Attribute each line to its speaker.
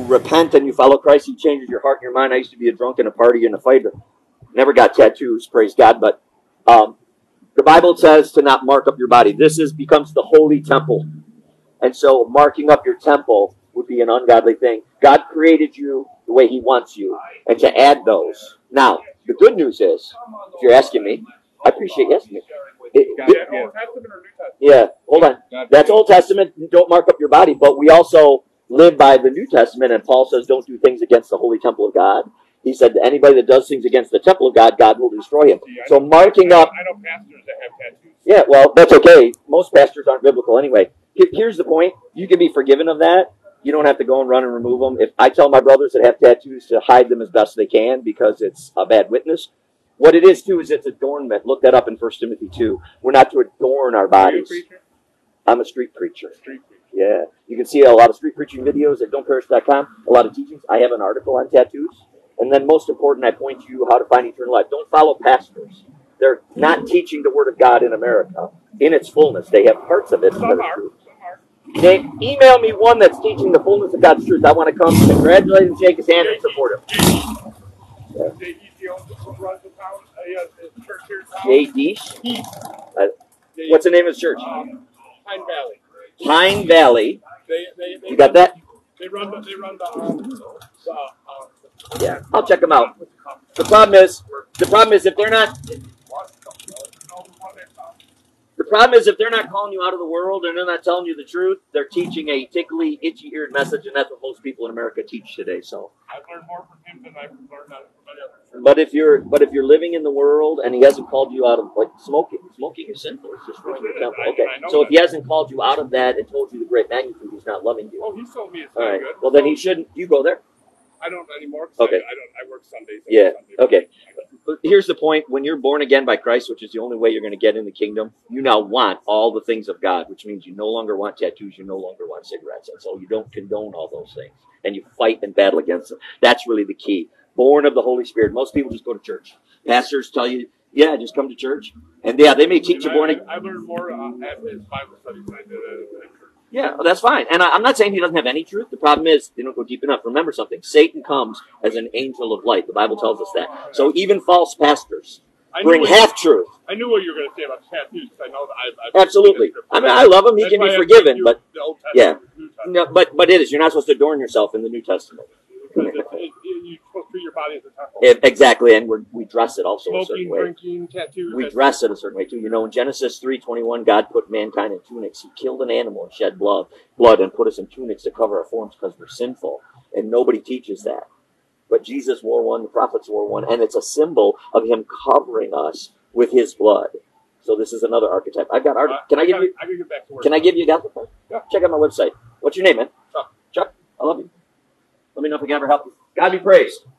Speaker 1: repent and you follow Christ, He changes your heart and your mind. I used to be a drunk and a party and a fighter. Never got tattoos, praise God. But the Bible says to not mark up your body. This becomes the holy temple. And so marking up your temple would be an ungodly thing. God created you the way He wants you. And to add those. Now, the good news is, if you're asking me, I appreciate you asking me. Yeah, hold on. That's Old Testament. Don't mark up your body. But we also live by the New Testament. And Paul says don't do things against the holy temple of God. He said that anybody that does things against the temple of God, God will destroy him. So marking up...
Speaker 2: I know pastors that have tattoos.
Speaker 1: Yeah, well, that's okay. Most pastors aren't biblical anyway. Here's the point. You can be forgiven of that. You don't have to go and run and remove them. If I tell my brothers that have tattoos to hide them as best they can because it's a bad witness. What it is, too, is it's adornment. Look that up in 1 Timothy 2. We're not to adorn our bodies. I'm a street preacher. Yeah. You can see a lot of street preaching videos at don'tperish.com, a lot of teachings. I have an article on tattoos. And then most important, I point to you how to find eternal life. Don't follow pastors. They're not teaching the Word of God in America in its fullness. They have parts of it.
Speaker 2: Some are.
Speaker 1: They email me one that's teaching the fullness of God's truth. I want to come congratulate him, shake his hand, and support him. Jay Deesh? What's the name of his church?
Speaker 2: Pine Valley.
Speaker 1: Pine Valley.
Speaker 2: They
Speaker 1: You got that?
Speaker 2: They run
Speaker 1: Yeah, I'll check them out. The problem is if they're not. The problem is if they're not calling you out of the world and they're not telling you the truth, they're teaching a tickly, itchy-eared message, and that's what most people in America teach today. So.
Speaker 2: I've learned more from him than I've learned from any other.
Speaker 1: But if you're living in the world and he hasn't called you out of like smoking is sinful. It's just ruining your temple. Okay, so if he hasn't called you out of that and told you the great magnitude, he's not loving you.
Speaker 2: Oh, he told me it's
Speaker 1: all
Speaker 2: not
Speaker 1: right.
Speaker 2: Good.
Speaker 1: Well, then he shouldn't. You go there.
Speaker 2: I don't anymore.
Speaker 1: Okay.
Speaker 2: I work Sundays.
Speaker 1: Yeah.
Speaker 2: Sunday,
Speaker 1: okay. But here's the point: when you're born again by Christ, which is the only way you're going to get in the kingdom, you now want all the things of God, which means you no longer want tattoos, you no longer want cigarettes, and so you don't condone all those things, and you fight and battle against them. That's really the key. Born of the Holy Spirit. Most people just go to church. Pastors tell you, yeah, just come to church, and yeah, they may teach you born again.
Speaker 2: I learned more at his Bible studies than I did at church.
Speaker 1: Yeah, well, that's fine. And I'm not saying he doesn't have any truth. The problem is they don't go deep enough. Remember something. Satan comes as an angel of light. The Bible tells us that. So even false pastors bring half-truth.
Speaker 2: I knew what you were going to say about tattoos. I know that I've
Speaker 1: absolutely. I mean, I love him. He can be forgiven. But yeah. No, but it is. You're not supposed to adorn yourself in the New Testament.
Speaker 2: You're supposed to treat your body as a temple.
Speaker 1: Exactly, and we dress it also a certain way.
Speaker 2: Drinking, tattoos.
Speaker 1: We dress it a certain way too. You know, in Genesis 3:21, God put mankind in tunics. He killed an animal and shed blood, and put us in tunics to cover our forms because we're sinful. And nobody teaches that. But Jesus wore one, the prophets wore one, and it's a symbol of Him covering us with His blood. So this is another archetype. I've got art. Can I give you?
Speaker 2: I can get back to work.
Speaker 1: Can I give you a gospel?
Speaker 2: Yeah.
Speaker 1: Check out my website. What's your name, man?
Speaker 2: Chuck.
Speaker 1: Chuck. I love you. Let me know if I can ever help you. God be praised.